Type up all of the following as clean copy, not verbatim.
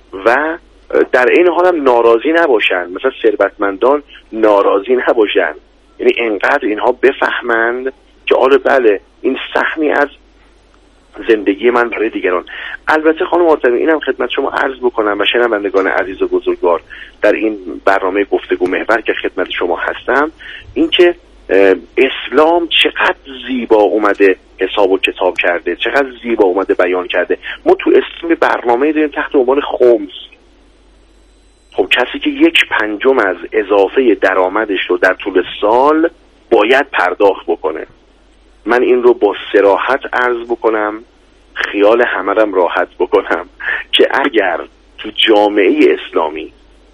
و در این حال هم ناراضی نباشن، مثلا ثروتمندان ناراضی نباشن، یعنی انقدر اینها بفهمند که آره بله این سهمی از زندگی من برای دیگران. البته خانم آرتمی اینم خدمت شما عرض بکنم و شنوندگان عزیز و بزرگوار در این برنامه گفتگو محور که خدمت شما هستم، این که اسلام چقدر زیبا اومده حساب و کتاب کرده، چقدر زیبا اومده بیان کرده. ما تو اسم برنامه داریم تحت عنوان خمس. خب کسی که 1/5 از اضافه درآمدش رو در طول سال باید پرداخت بکنه. من این رو با صراحت عرض بکنم، خیال همرم راحت بکنم که اگر تو جامعه اسلامی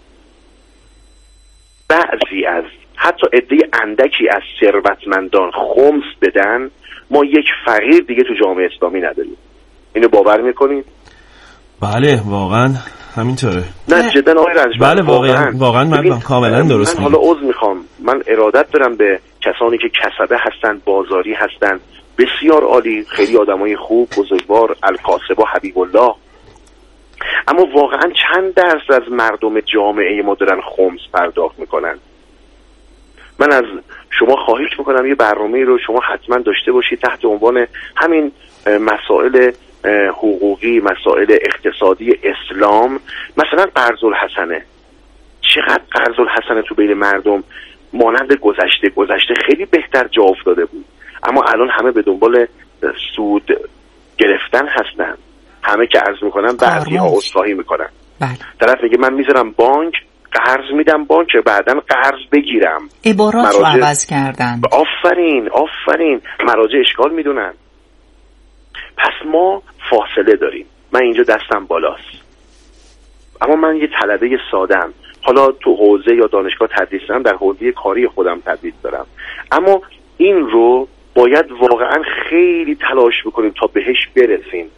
بعضی از حتی عده اندکی از ثروتمندان خمس بدن، ما یک فقیر دیگه تو جامعه اسلامی نداریم. اینو باور میکنید؟ بله واقعا همینطوره. نه جدا آقای رنجبر، بله واقعا من کاملا درست میگم. من حالا عذر میخوام، من ارادت دارم به کسانی که کسبه هستن، بازاری هستن، بسیار عالی، خیلی آدمای خوب، بزرگوار، الکاسب و حبیب الله، اما واقعا چند درصد از مردم جامعه ما دارن خمس پرداخت میکنن؟ من از شما خواهش میکنم یه برنامه رو شما حتما داشته باشید تحت عنوان همین مسائل حقوقی، مسائل اقتصادی اسلام. مثلا قرض الحسنه، چقدر قرض الحسنه تو بین مردم مانند گذشته خیلی بهتر جا افتاده بود، اما الان همه به دنبال سود گرفتن هستن. همه که عرض میکنن بعضی ها عذرخواهی میکنن. طرف میگه من میذارم بانک، قرض میدم بانک، بعداً قرض بگیرم. عبارات رو عوض کردن. آفرین مراجع اشکال میدونن. پس ما فاصله داریم. من اینجا دستم بالاست، اما من یه طلبه سادم، حالا تو حوزه یا دانشگاه تدریس دارم، در حوزه کاری خودم تدریس دارم، اما این رو باید واقعا خیلی تلاش بکنیم تا بهش برسیم.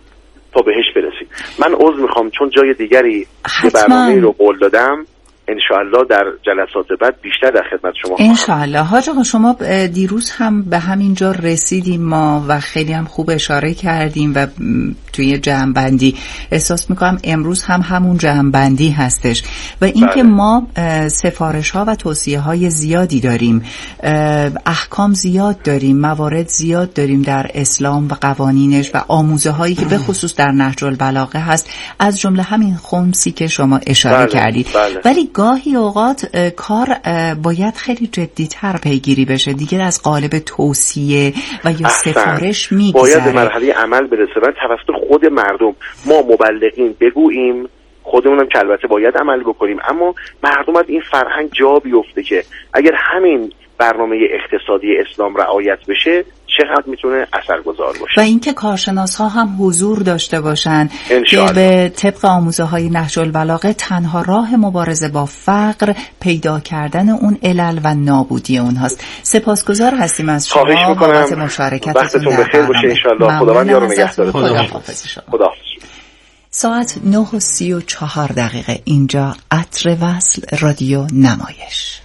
من عذر میخوام چون جای دیگری که برنامه رو قول دادم، انشاءالله در جلسات بعد بیشتر در خدمت شما انشاءالله. حاج آقا شما دیروز هم به همین جا رسیدیم ما و خیلی هم خوب اشاره کردیم و توی جمع‌بندی احساس میکنم امروز هم همون جمع‌بندی هستش و اینکه ما سفارش ها و توصیه های زیادی داریم، احکام زیاد داریم، موارد زیاد داریم در اسلام و قوانینش و آموزه هایی که به خصوص در نهج البلاغه هست، از جمله همین خمسی که شما اشاره کردید. ولی گاهی اوقات کار باید خیلی جدی‌تر پیگیری بشه دیگه، از قالب توصیه و یا سفارش میگذره، باید به مرحله عمل برسه و توسط خود مردم ما مبلغین بگوییم، خودمونم که البته باید عمل بکنیم، اما مردم از این فرهنگ جا بیفته که اگر همین برنامه اقتصادی اسلام رعایت بشه چقدر میتونه اثرگذار باشه. و اینکه کارشناس ها هم حضور داشته باشن که به طبق آموزه های نهج البلاغه تنها راه مبارزه با فقر پیدا کردن اون علل و نابودی اونهاست. سپاسگزار هستیم از شما بابت مشارکتتون. وقتتون بخیر باشه ان شاء الله. خداوند یار و نگهدار. خداحافظ شما. ساعت 9:34 اینجا عطر وصل رادیو نمایش.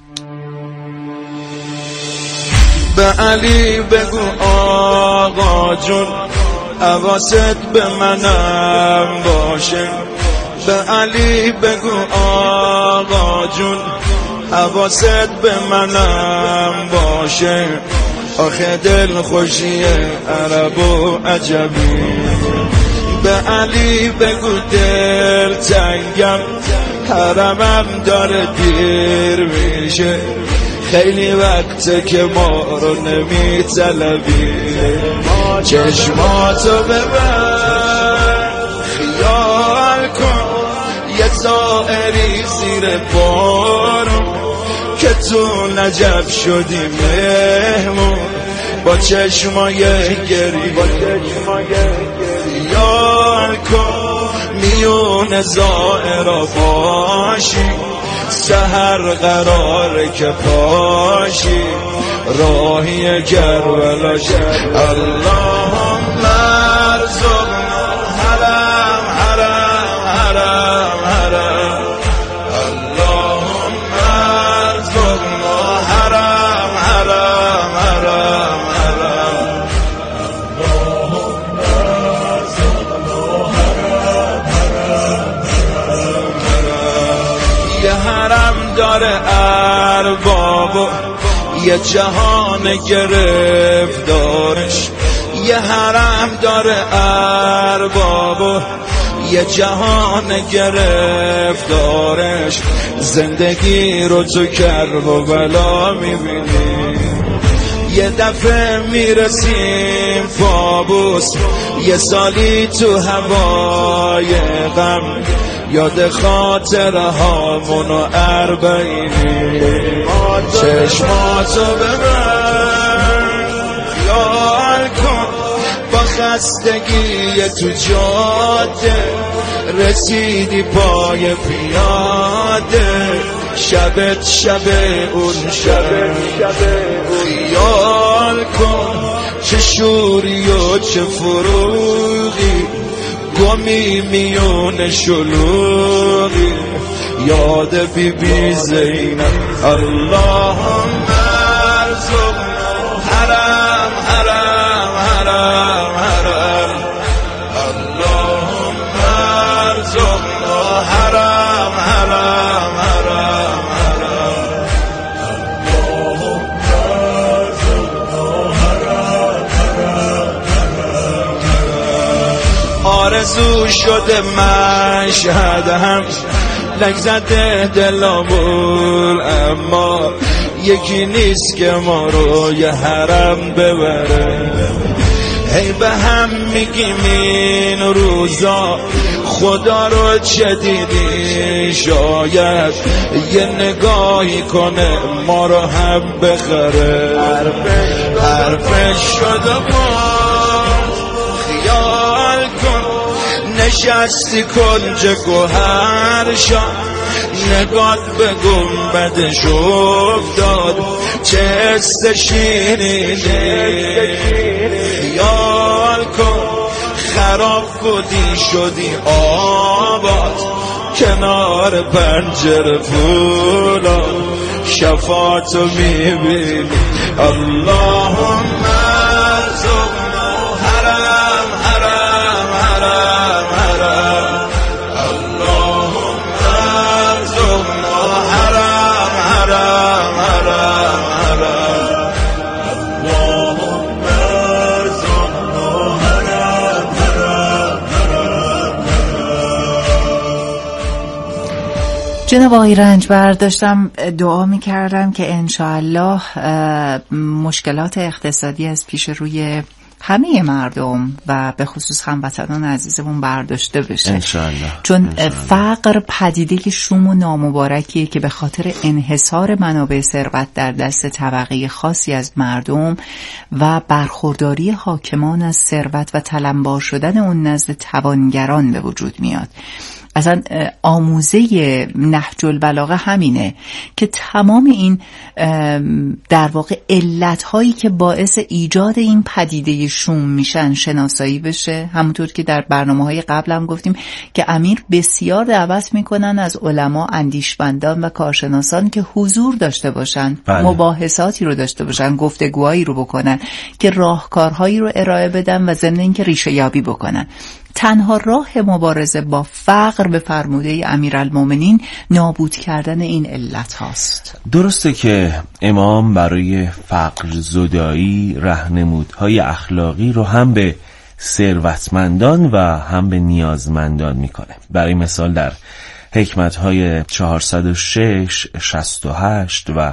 به علی بگو آقا جون حواست به منم باشه، به علی بگو آقا جون حواست به منم باشه، آخه دل خوشی عرب و عجبی. به علی بگو دل تنگم حرمم داره دیر میشه، خیلی وقته که ما رو نمی طلبی، چشماتو ببر خیال کن یه طائری زیر بارون که تو نجف شدی مهمون، با چشمای گری خیال کن میون زائرا باشی، سحر قراره که پاشی راهی کربلا شد. اللهم ارزقنا حرم حرم حرم حرم، اللهم ارزقنا حرم حرم حرم حرم، اللهم ارزقنا حرم حرم داره ارباب، یه جهان گرفتارش، یه حرم داره ارباب، یه جهان گرفتارش. زندگی رو تو کرب و بلا میبینی، یه دفعه میرسیم فابوس، یه سالی تو هوای غم، یاد خاطره هامونو اربعینی. چشماتو ببند خیال کن با خستگی تو جاده، رسیدی پای پیاده، شبت شب اون شب. خیال کن چه شوری و چه فروغی، گمی میون شلوغی، یاد بی بی زینب. اللهم ارزقنا حرم حرم حرم حرم، اللهم ارزقنا حرم حرم حرم حرم، اللهم ارزقنا حرم حرم حرم. آرزو شده مشهدم، لک زده دلامون، اما یکی نیست که ما رو یه حرم ببره. هی به هم میگیم این روزا خدا رو چه دیدی، شاید یه نگاهی کنه ما رو هم بخره. حرفش شده باز خیال کن، نشستی کنج گوهر شد، نگات به گنبدش افتاد، چه حس شیرینی. خیال کن خراب بودی شدی آباد، کنار پنجره فولاد، شفاعتو میبینی. اللهم ارزقنا حرم حرم حرم حرم، اللهم ارزقنا حرم حرم حرم حرم، اللهم ارزقنا حرم حرم حرم. جناب آقای رنجبر، داشتم دعا میکردم که انشاءالله مشکلات اقتصادی از پیش روی همه مردم و به خصوص هموطنان عزیزمون برداشته بشه انشاءالله. چون فقر پدیده شوم و نامبارکیه که به خاطر انحصار منابع ثروت در دست طبقه خاصی از مردم و برخورداری حاکمان از ثروت و تلمبار شدن اون نزد توانگران به وجود میاد. اصلا آموزه نهج البلاغه همینه که تمام این در واقع علتهایی که باعث ایجاد این پدیده شوم میشن شناسایی بشه. همونطور که در برنامه‌های قبل هم گفتیم که امیر بسیار دعوت میکنن از علما، اندیشمندان و کارشناسان که حضور داشته باشن، مباحثاتی رو داشته باشن، گفتگوهایی رو بکنن که راهکارهایی رو ارائه بدن و ضمن اینکه ریشه یابی بکنن. تنها راه مبارزه با فقر به فرموده امیرالمومنین نابود کردن این علت هاست. درسته که امام برای فقر زدایی راهنمودهای اخلاقی رو هم به ثروتمندان و هم به نیازمندان میکنه. برای مثال در حکمتهای 406، 68 و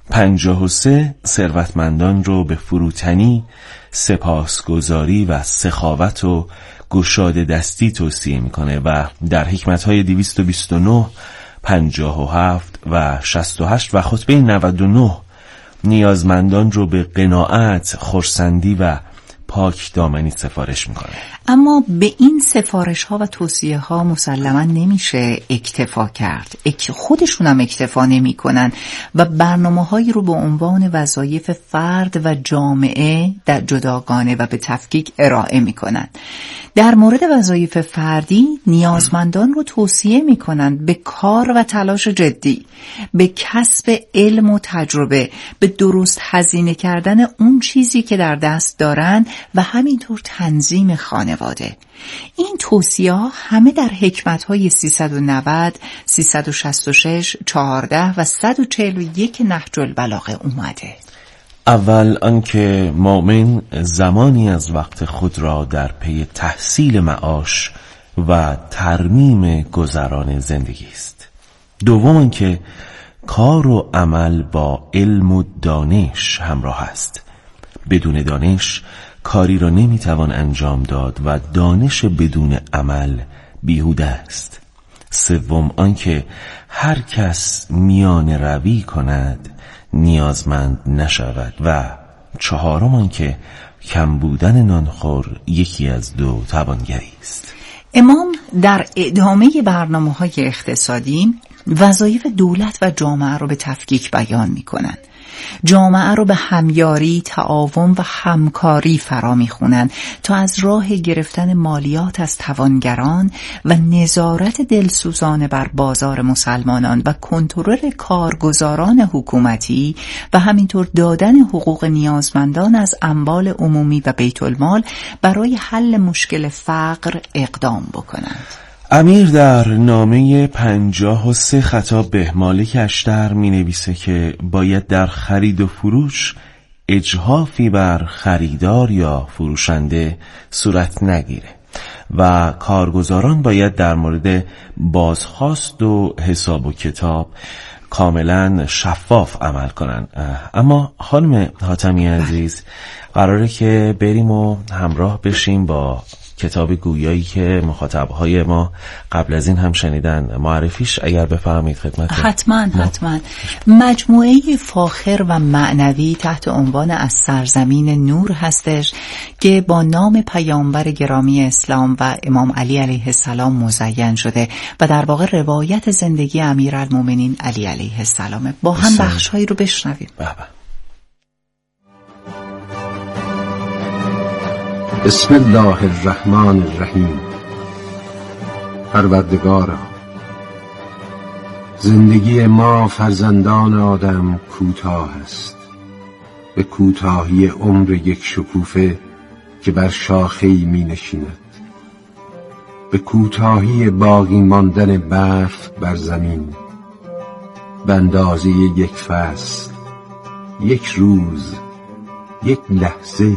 53 ثروتمندان رو به فروتنی، سپاسگزاری و سخاوت و گشاده دستی توصیه میکنه و در حکمتهای 229، 57 و 68 و خطبه 99 نیازمندان رو به قناعت، خرسندی و پاک دامنی سفارش میکنه. اما به این سفارش ها و توصیه ها مسلما نمیشه اکتفا کرد. خودشون هم اکتفا نمی کنن و برنامه هایی رو به عنوان وظایف فرد و جامعه در جداگانه و به تفکیک ارائه می کنن. در مورد وظایف فردی نیازمندان رو توصیه می کنن به کار و تلاش جدی، به کسب علم و تجربه، به درست هزینه کردن اون چیزی که در دست دارن و همینطور تنظیم خانواده. این توصیه‌ها همه در حکمت‌های 390، 366، 14 و 141 نهج البلاغه اومده. اول آنکه مؤمن زمانی از وقت خود را در پی تحصیل معاش و ترمیم گذران زندگی است. دوم آنکه کار و عمل با علم و دانش همراه است. بدون دانش کاری را نمیتوان انجام داد و دانش بدون عمل بیهوده است. سوم آنکه هر کس میان روی کند نیازمند نشود و چهارم آنکه کم بودن نانخور یکی از دو توانگری است. امام در ادامه برنامه‌های اقتصادی وظایف دولت و جامعه رو به تفکیک بیان می‌کنند. جامعه رو به همیاری، تعاون و همکاری فرا می‌خوانند تا از راه گرفتن مالیات از توانگران و نظارت دلسوزانه بر بازار مسلمانان و کنترل کارگزاران حکومتی و همینطور دادن حقوق نیازمندان از اموال عمومی و بیت المال برای حل مشکل فقر اقدام بکنند. امیر در نامه 53 خطاب به مالک اشتر می نویسه که باید در خرید و فروش اجحافی بر خریدار یا فروشنده صورت نگیره و کارگزاران باید در مورد بازخواست و حساب و کتاب کاملا شفاف عمل کنن. اما خانم حاتمی عزیز، قراره که بریم و همراه بشیم با کتاب گویایی که مخاطبهای ما قبل از این هم شنیدن. معرفیش اگر بفرمایید خدمت. حتما. مجموعه فاخر و معنوی تحت عنوان از سرزمین نور هستش که با نام پیامبر گرامی اسلام و امام علی علیه السلام مزین شده و در واقع روایت زندگی امیرالمومنین علی علیه السلام. با هم بخش‌هایی رو بشنویم. بسم الله الرحمن الرحیم. پروردگارا، زندگی ما فرزندان آدم کوتاه است، به کوتاهی عمر یک شکوفه که بر شاخه‌ای می نشیند، به کوتاهی باقی ماندن برف بر زمین، به اندازه یک فصل، یک روز، یک لحظه.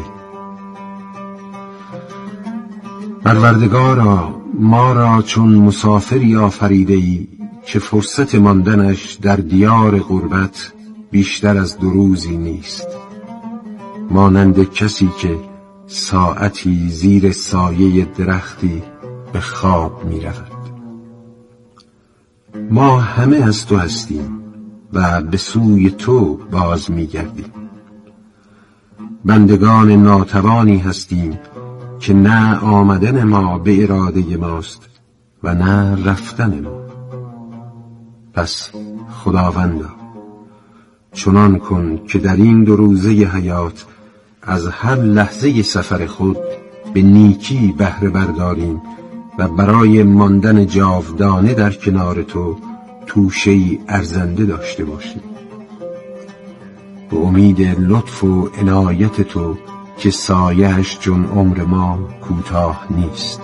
پروردگارا، ما را چون مسافری آفریده‌ای که فرصت ماندنش در دیار غربت بیشتر از 2 روزی نیست، مانند کسی که ساعتی زیر سایه درختی به خواب می رود. ما همه از تو هستیم و به سوی تو باز می گردیم. بندگان ناتوانی هستیم که نه آمدن ما به اراده ماست و نه رفتن ما. پس خداوندا، چنان کن که در این 2 روزه حیات از هر لحظه سفر خود به نیکی بهره برداریم و برای ماندن جاودانه در کنار تو توشه‌ای ارزنده داشته باشیم. به امید لطف و عنایت تو که سایه‌اش چون عمر ما کوتاه نیست.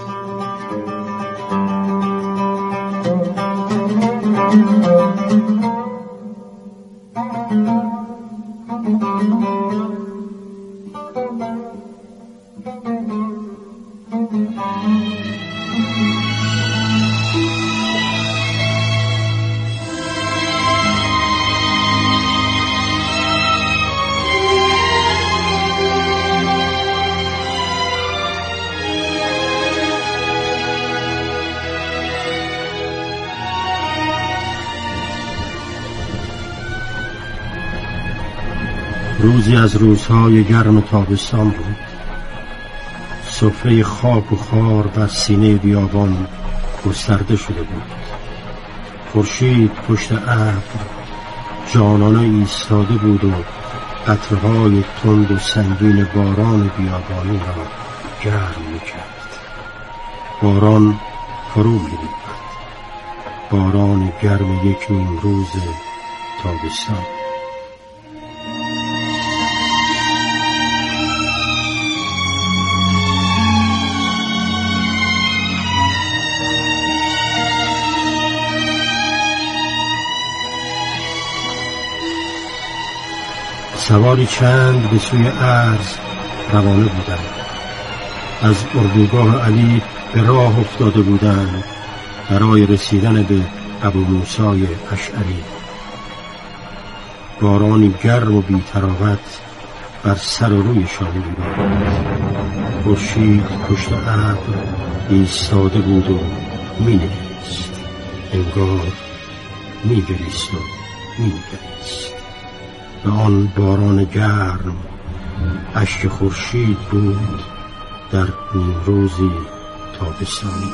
روزی از روزهای گرم تابستان بود. سفره خاک و خار بر سینه بیابان گسترده شده بود. خورشید پشت ابر جانانه ایستاده بود و قطره‌های تند و سنگین باران بیابانی را گرم می‌کرد. باران فرو می‌ریخت. باران گرم یک نیم روز تابستان. سواری چند به سوی ارز روانه بودند. از اردوگاه علی به راه افتاده بودند برای رسیدن به ابو موسی اشعری. بارانی گرم و بی‌تراوت بر سر و رویشان می‌بارید. خورشید پشت ابر ایستاده بود و می‌نگریست، انگار می‌گریست و می‌نگریست. و آن باران گرم اشک خورشید بود در نیمروزی تابستانی.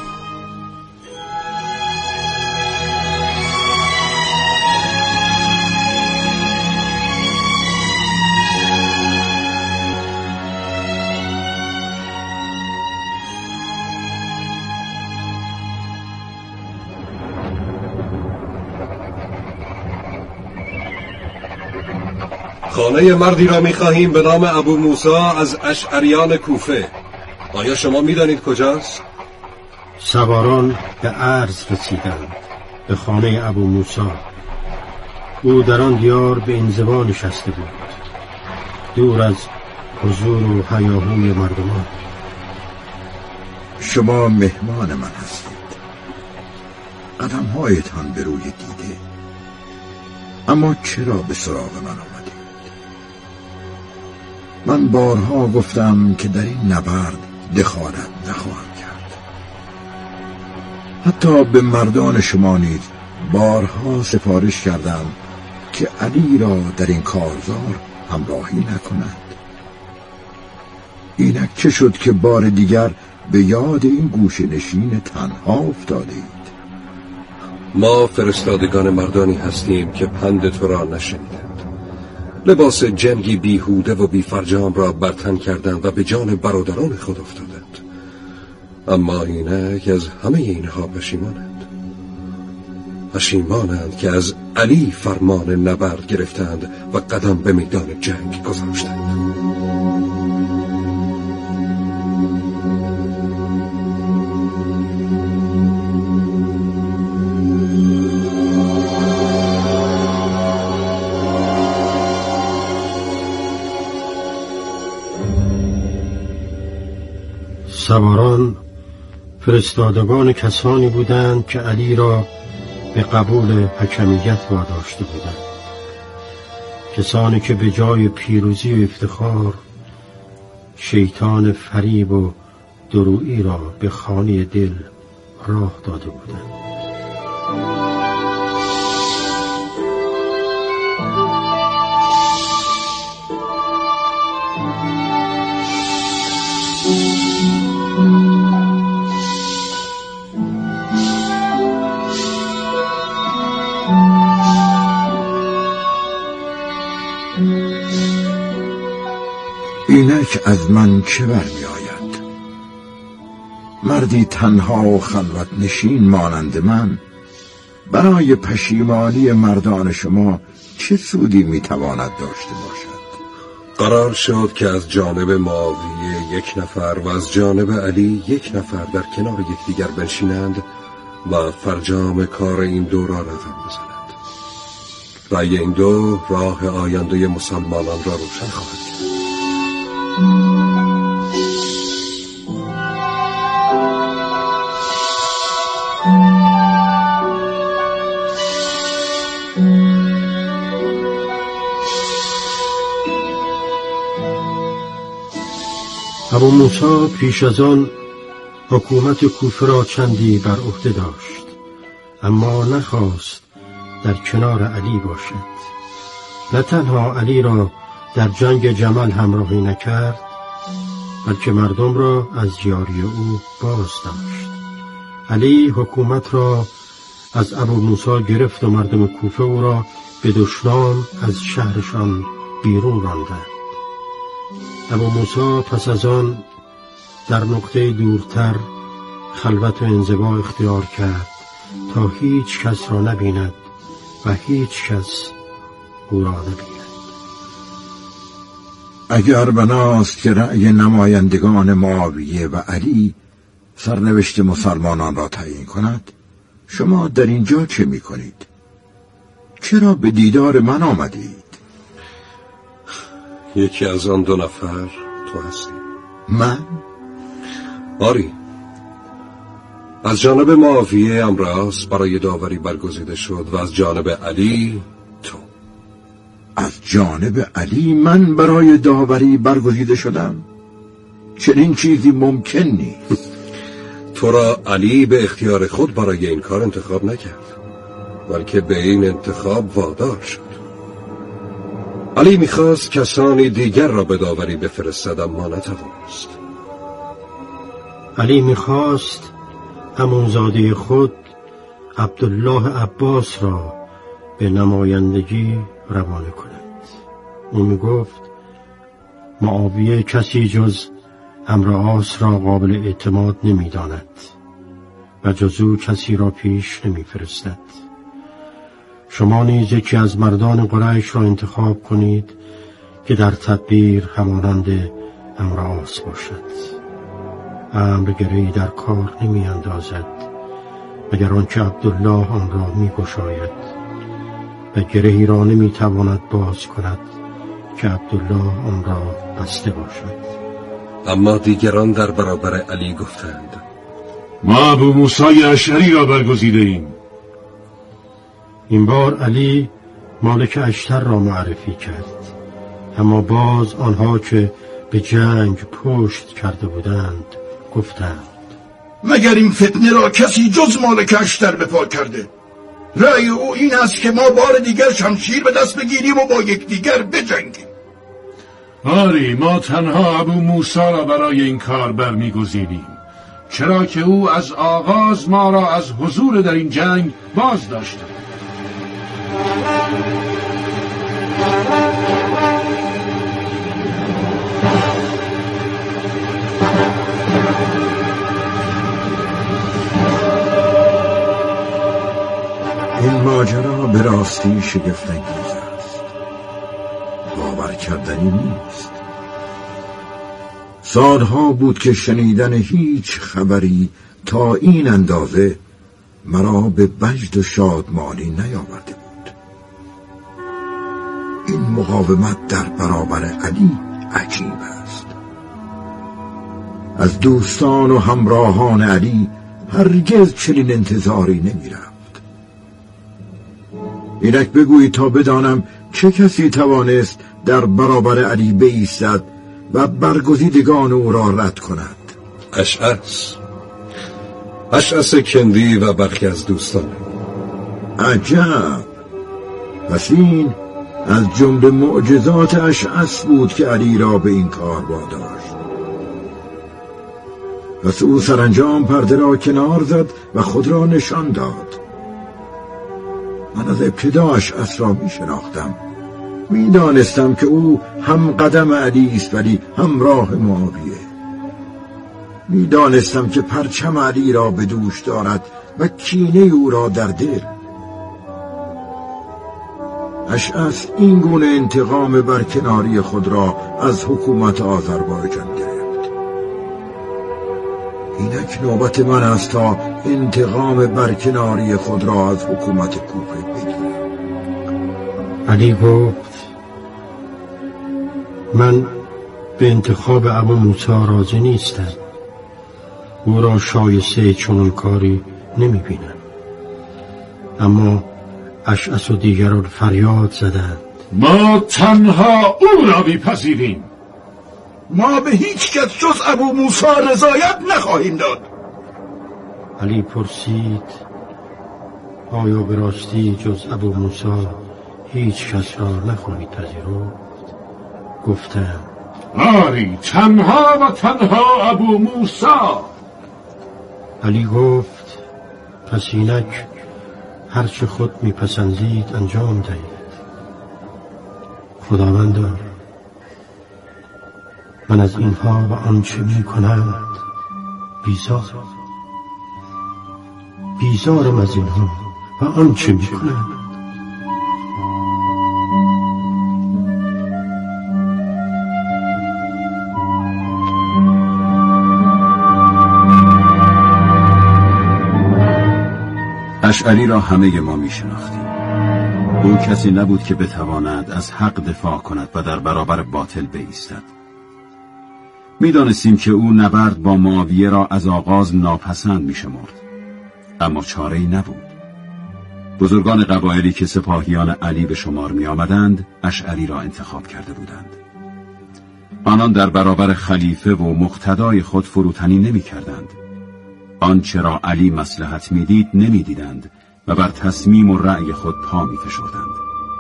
خانه مردی را می‌خواهیم به نام ابو موسی از اشعریان کوفه. آیا شما می‌دانید کجاست؟ سواران به ارز رسیدند، به خانه ابو موسی. او در آن دیار به انزوا نشسته بود، دور از حضور و هیاهوی مردمان. شما مهمان من هستید، قدم‌هایتان به روی دیده، اما چرا به سراغ من آمدید؟ من بارها گفتم که در این نبرد دخالت نخواهم کرد. حتی به مردان شما نیز بارها سفارش کردم که علی را در این کارزار همراهی نکند. اینک چه شد که بار دیگر به یاد این گوشه نشین تنها افتاده اید؟ ما فرستادگان مردانی هستیم که پند تو را نشنیدند. لباس جنگی بیهوده و بیفرجام را برتن کردند و به جان برادران خود افتادند. اما اینک از همه اینها پشیمانند که از علی فرمان نبرد گرفتند و قدم به میدان جنگ گذاشتند. سواران فرستادگان کسانی بودند که علی را به قبول حکمیت واداشته بودند، کسانی که به جای پیروزی و افتخار شیطان فریب و درویی را به خانه دل راه داده بودند. اینک از من چه برمی آید؟ مردی تنها و خلوت نشین مانند من برای پشیمانی مردان شما چه سودی میتواند داشته باشد؟ قرار شد که از جانب معاویه 1 نفر و از جانب علی 1 نفر در کنار یکدیگر بنشینند و فرجام کار این دو را رقم بزنند. رأی این دو راه آینده مسلمانان را روشن خواهد کرد. ابو موسی پیش از آن حکومت کوفه را چندی بر عهده داشت، اما نخواست در کنار علی باشد. نه تنها علی را در جنگ جمل همراهی نکرد، بلکه مردم را از یاری او باز داشت. علی حکومت را از ابو موسی گرفت و مردم کوفه او را به دشنام از شهرشان بیرون راندند. ابو موسی پس از آن در نقطه دورتر خلوت و انزوا اختیار کرد تا هیچ کس را نبیند و هیچ کس او را نبیند. اگر بناست که رأی نمایندگان معاویه و علی سرنوشت مسلمانان را تعیین کند، شما در اینجا چه می کنید؟ چرا به دیدار من آمدید؟ یکی از آن 2 نفر تو هستی. من؟ آری، از جانب معاویه امراس برای داوری برگزیده شد و از جانب علی تو. از جانب علی من برای داوری برگزیده شدم؟ چنین چیزی ممکن نیست. تو را علی به اختیار خود برای این کار انتخاب نکرد، بلکه به این انتخاب وادار شد. علی میخواست کسانی دیگر را به داوری بفرستد، اما نتوانست. علی میخواست امامزاده خود عبدالله عباس را به نمایندگی روانه کند. او میگفت معاویه کسی جز امرعاص را قابل اعتماد نمیداند و جز او کسی را پیش نمیفرستد. شما نیز یکی از مردان قریش را انتخاب کنید که در تدبیر همانند امرعاص باشد. امر گره‌ای در کار نمی اندازد مگر آنکه عبدالله آن را می گشاید و گرهی را نمی تواند باز کند که عبدالله آن را بسته باشد. اما دیگران در برابر علی گفتند ما ابو موسی اشعری را برگزیده ایم. این بار علی مالک اشتر را معرفی کرد، اما باز آنها که به جنگ پشت کرده بودند گفتند مگر این فتنه را کسی جز مالک اشتر به پا کرده؟ رأی او این است که ما بار دیگر شمشیر به دست بگیریم و با یکدیگر بجنگیم. آری، ما تنها ابو موسی را برای این کار برمیگزینیم، چرا که او از آغاز ما را از حضور در این جنگ باز داشته. این ماجرا به راستی شگفت‌انگیز است، باور کردنی نیست. سالها بود که شنیدن هیچ خبری تا این اندازه مرا به وجد و شادمانی نیاورده بود. این مقاومت در برابر علی عجیب است. از دوستان و همراهان علی هرگز چنین انتظاری نمی رفت. اینک بگویی تا بدانم چه کسی توانست در برابر علی بایستد و برگزیدگان او را رد کند. اشعث کندی و برخی از دوستان. عجب، پس این از جمله معجزات اشعث بود که علی را به این کار واداشت. پس او سرانجام پرده را کنار زد و خود را نشان داد. من از ابتدا اشعث را می شناختم، می دانستم که او هم قدم علی است ولی همراه معاویه. می دانستم که پرچم علی را به دوش دارد و کینه او را در دل. اشعث این گونه انتقام برکناری خود را از حکومت آذربایجان گرفت. اینک نوبت من است تا انتقام برکناری خود را از حکومت کوفه بگیرم. علی گفت من به انتخاب ابو موسی راضی نیستم. او را شایسته چنان کاری نمی بینم. اما اشعث و دیگران فریاد زدند ما تنها او را میپذیریم. ما به هیچ کس جز ابو موسی رضایت نخواهیم داد. علی پرسید آیا به راستی جز ابو موسی هیچ کس را نخواهید پذیرفت؟ گفتم آری، تنها و تنها ابو موسی. علی گفت پس اینک هرچه خود میپسندید انجام دهید. خداوندا، من از اینها و آنچه میکنند بیزارم از اینها و آنچه میکنند. اشعری را همه ما می شناختیم. او کسی نبود که بتواند از حق دفاع کند و در برابر باطل بایستد. می‌دانستیم که او نبرد با معاویه را از آغاز ناپسند می‌شمرد، اما چاره‌ای نبود. بزرگان قبایلی که سپاهیان علی به شمار می‌آمدند، اشعری را انتخاب کرده بودند. آنان در برابر خلیفه و مقتدای خود فروتنی نمی‌کردند. آنچه را علی مصلحت می‌دید نمی‌دیدند و بر تصمیم و رأی خود پا می‌فشردند.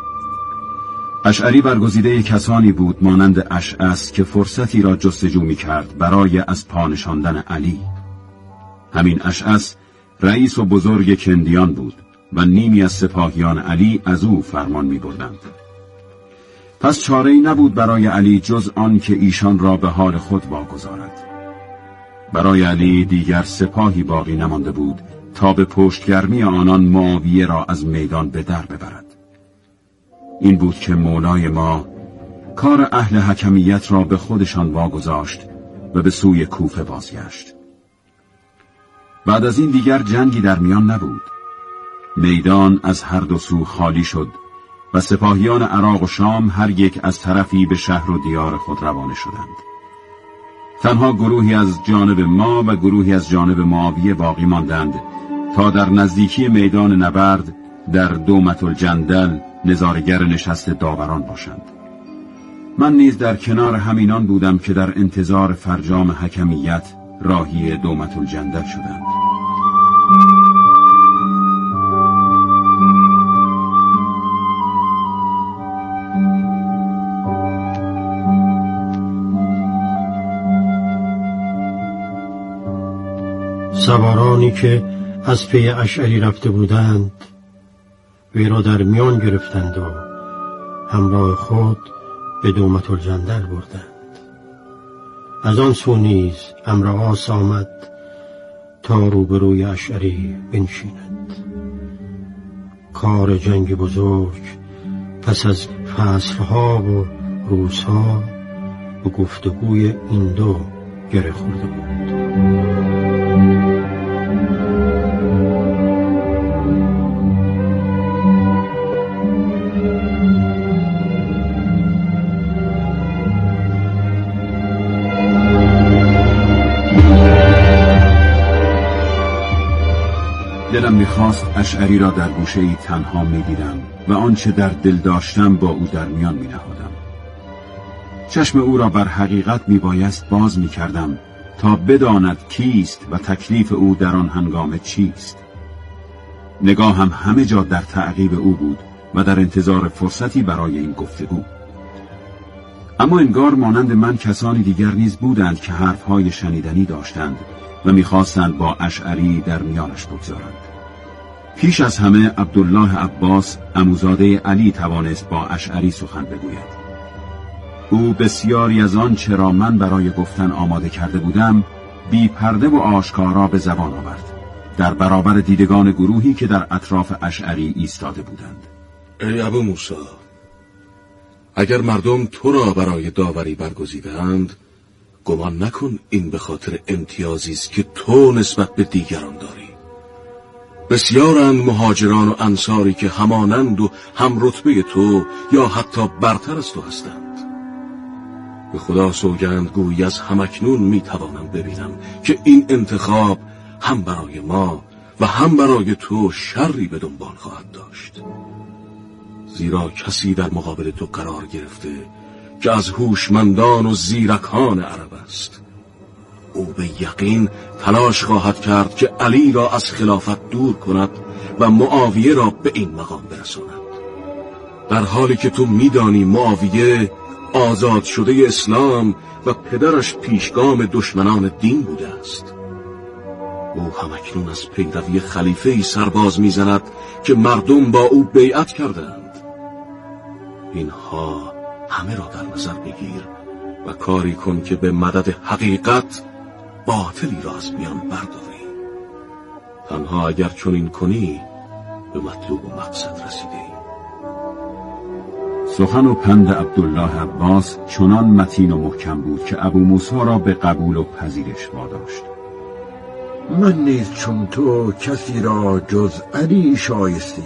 اشعری برگزیده کسانی بود مانند اشعث که فرصتی را جستجو می‌کرد برای از پا نشاندن علی. همین اشعث رئیس و بزرگ کندیان بود و نیمی از سپاهیان علی از او فرمان می‌بردند. پس چاره‌ای نبود برای علی جز آن که ایشان را به حال خود واگذارد. برای علی دیگر سپاهی باقی نمانده بود تا به پشتگرمی آنان معاویه را از میدان به در ببرد. این بود که مولای ما کار اهل حکمیت را به خودشان واگذاشت و به سوی کوفه بازگشت. بعد از این دیگر جنگی در میان نبود. میدان از هر دو سو خالی شد و سپاهیان عراق و شام هر یک از طرفی به شهر و دیار خود روانه شدند. تنها گروهی از جانب ما و گروهی از جانب معاویه باقی ماندند تا در نزدیکی میدان نبرد در دومة الجندل نظارگر نشست داوران باشند. من نیز در کنار همینان بودم که در انتظار فرجام حکمیت راهی دومة الجندل شدند. سوارانی که از پی اشعری رفته بودند وی را در میان گرفتند و همراه خود به دومة الجندل بردند. از آن سو نیز عمرواس آمد تا روبروی اشعری بنشیند. کار جنگ بزرگ پس از فصلها و روزها به گفتگوی این دو گره خورده بود. دلم میخواست اشعری را در گوشه‌ای تنها میدیدم و آنچه در دل داشتم با او در میان مینهادم. چشم او را بر حقیقت میبایست باز میکردم تا بداند کیست و تکلیف او در آن هنگام چیست. نگاهم همه جا در تعقیب او بود و در انتظار فرصتی برای این گفتگو. اما انگار مانند من کسانی دیگر نیز بودند که حرفهای شنیدنی داشتند و میخواستند با اشعری در میانش بگذارند. پیش از همه عبدالله عباس عموزاده علی توانست با اشعری سخن بگوید. او بسیاری از آن چرا من برای گفتن آماده کرده بودم بی پرده و آشکارا به زبان آورد در برابر دیدگان گروهی که در اطراف اشعری ایستاده بودند. ای ابو موسی، اگر مردم تو را برای داوری برگزیدند، گمان نکن این به خاطر امتیازی است که تو نسبت به دیگران داری. بسیارند مهاجران و انصاری که همانند و هم رتبه تو یا حتی برتر از تو هستند. به خدا سوگند گویی از همکنون میتوانم ببینم که این انتخاب هم برای ما و هم برای تو شری به دنبال خواهد داشت. زیرا کسی در مقابل تو قرار گرفته که از هوشمندان و زیرکان عرب است. او به یقین تلاش خواهد کرد که علی را از خلافت دور کند و معاویه را به این مقام برساند، در حالی که تو میدانی معاویه آزاد شده اسلام و پدرش پیشگام دشمنان دین بوده است. او همکنون از پیروی خلیفه‌ای سرباز میزند که مردم با او بیعت کردند. اینها همه را در نظر بگیر و کاری کن که به مدد حقیقت باطلی را از میان برداری. تنها اگر چنین کنی به مطلوب و مقصد رسیدی. سخن و پند عبدالله عباس چنان متین و محکم بود که ابو موسی را به قبول و پذیرش واداشت. من نیز چون تو کسی را جز علی شایسته